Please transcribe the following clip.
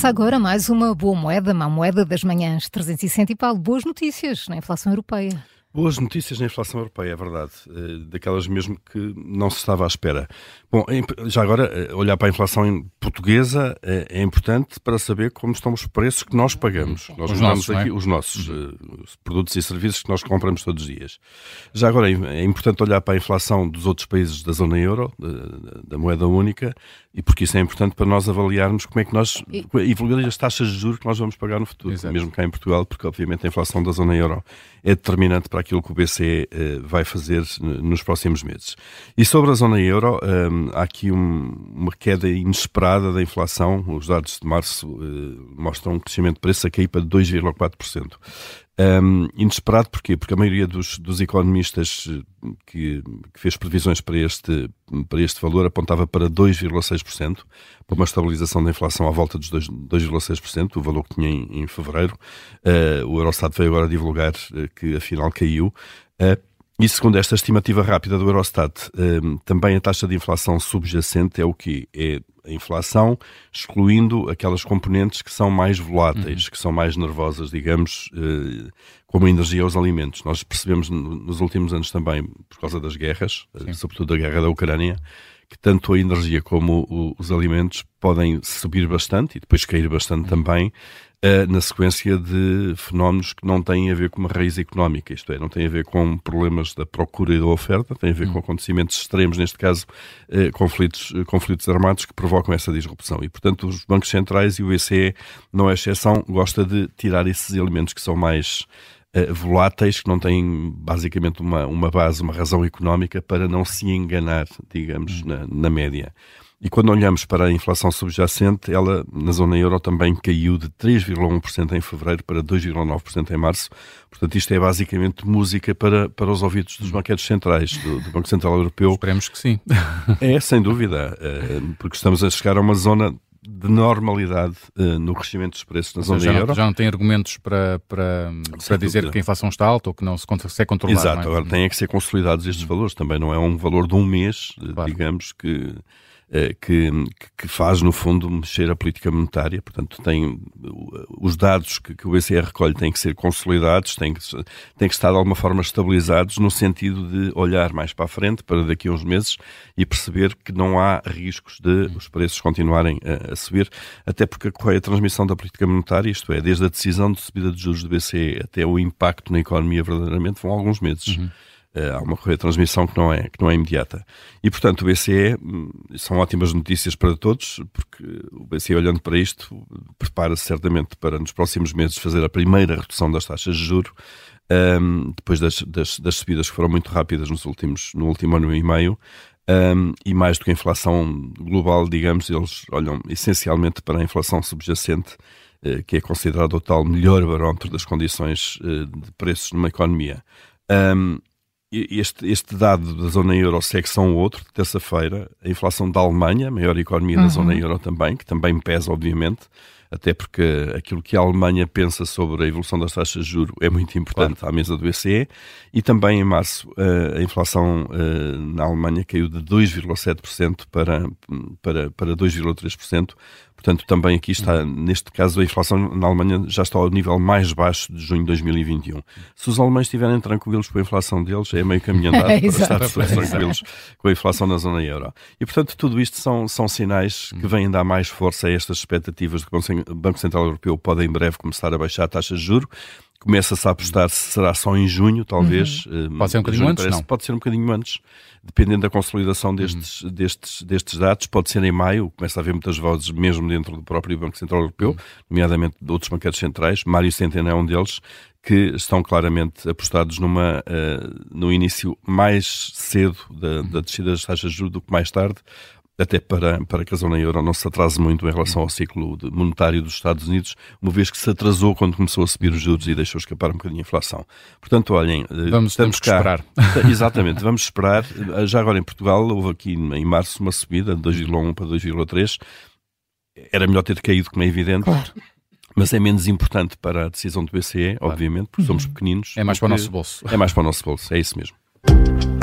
Começa agora mais uma boa moeda, má moeda das manhãs 360 e Paulo, boas notícias na inflação europeia. Boas notícias na inflação europeia, é verdade. Daquelas mesmo que não se estava à espera. Bom, já agora, olhar para a inflação portuguesa é importante para saber como estão os preços que nós pagamos. Nós usamos aqui os nossos produtos e serviços que nós compramos todos os dias. Já agora, é importante olhar para a inflação dos outros países da zona euro, da moeda única, e porque isso é importante para nós avaliarmos como é que nós evoluir as taxas de juros que nós vamos pagar no futuro, Exato. Mesmo cá em Portugal, porque obviamente a inflação da zona euro é determinante para aquilo que o BCE vai fazer nos próximos meses. E sobre a zona euro, há aqui uma queda inesperada da inflação. Os dados de março mostram um crescimento de preço a cair para 2,4%. Inesperado porquê? Porque a maioria dos economistas que fez previsões para este valor apontava para 2,6%, para uma estabilização da inflação à volta dos 2,6%, o valor que tinha em fevereiro. O Eurostat veio agora divulgar que afinal caiu. E segundo esta estimativa rápida do Eurostat, também a taxa de inflação subjacente é o quê? É a inflação excluindo aquelas componentes que são mais voláteis, que são mais nervosas, digamos, como a energia ou os alimentos. Nós percebemos nos últimos anos também, por causa das guerras, sobretudo a guerra da Ucrânia, que tanto a energia como os alimentos podem subir bastante e depois cair bastante também, na sequência de fenómenos que não têm a ver com uma raiz económica, isto é, não têm a ver com problemas da procura e da oferta, têm a ver com acontecimentos extremos, neste caso conflitos armados que provocam essa disrupção. E, portanto, os bancos centrais e o BCE, não é exceção, gosta de tirar esses elementos que são mais voláteis, que não têm basicamente uma base, uma razão económica, para não se enganar, digamos, na média. E quando olhamos para a inflação subjacente, ela na zona euro também caiu de 3,1% em fevereiro para 2,9% em março. Portanto, isto é basicamente música para os ouvidos dos banqueiros centrais, do Banco Central Europeu. Esperemos que sim. É, sem dúvida, porque estamos a chegar a uma zona de normalidade no crescimento dos preços na zona euro. Já não tem argumentos para dizer que a inflação está alta ou que não se consegue controlar. Exato, não é? agora têm que ser consolidados estes valores. Também não é um valor de um mês, claro, digamos, que faz, no fundo, mexer a política monetária. Portanto, os dados que o BCE recolhe têm que ser consolidados, têm que estar de alguma forma estabilizados, no sentido de olhar mais para a frente, para daqui a uns meses, e perceber que não há riscos de os preços continuarem a subir, até porque a transmissão da política monetária, isto é, desde a decisão de subida de juros do BCE até o impacto na economia verdadeiramente, vão alguns meses. Há uma correia de transmissão que não é imediata. E, portanto, o BCE, são ótimas notícias para todos, porque o BCE, olhando para isto, prepara-se certamente para, nos próximos meses, fazer a primeira redução das taxas de juros, depois das subidas que foram muito rápidas no último ano e meio, e mais do que a inflação global, digamos, eles olham essencialmente para a inflação subjacente, que é considerado o tal melhor barómetro das condições de preços numa economia. Este dado da zona euro segue só um outro, de terça-feira, a inflação da Alemanha, a maior economia da zona euro também, que também pesa, obviamente, até porque aquilo que a Alemanha pensa sobre a evolução das taxas de juros é muito importante, claro, à mesa do BCE. E também em março a inflação na Alemanha caiu de 2,7% para 2,3%. Portanto, também aqui está, neste caso, a inflação na Alemanha já está ao nível mais baixo de junho de 2021. Se os alemães estiverem tranquilos com a inflação deles, é meio caminho andado para estar tranquilos com a inflação na zona euro. E, portanto, tudo isto são sinais que vêm dar mais força a estas expectativas de que o Banco Central Europeu pode em breve começar a baixar a taxa de juros. Começa-se a apostar se será só em junho, talvez. Pode ser um bocadinho antes, não? Pode ser um bocadinho antes, dependendo da consolidação destes dados. Pode ser em maio, começa a haver muitas vozes mesmo dentro do próprio Banco Central Europeu, nomeadamente de outros banqueiros centrais. Mário Centeno é um deles, que estão claramente apostados no início mais cedo da descida das taxas de juros do que mais tarde, até para que a zona euro não se atrase muito em relação ao ciclo monetário dos Estados Unidos, uma vez que se atrasou quando começou a subir os juros e deixou escapar um bocadinho a inflação. Portanto, olhem, temos que esperar. Exatamente, vamos esperar. Já agora em Portugal houve aqui em março uma subida de 2,1 para 2,3. Era melhor ter caído, como é evidente. Claro. Mas é menos importante para a decisão do BCE, obviamente, porque somos pequeninos. É mais para o nosso bolso. É mais para o nosso bolso, é isso mesmo.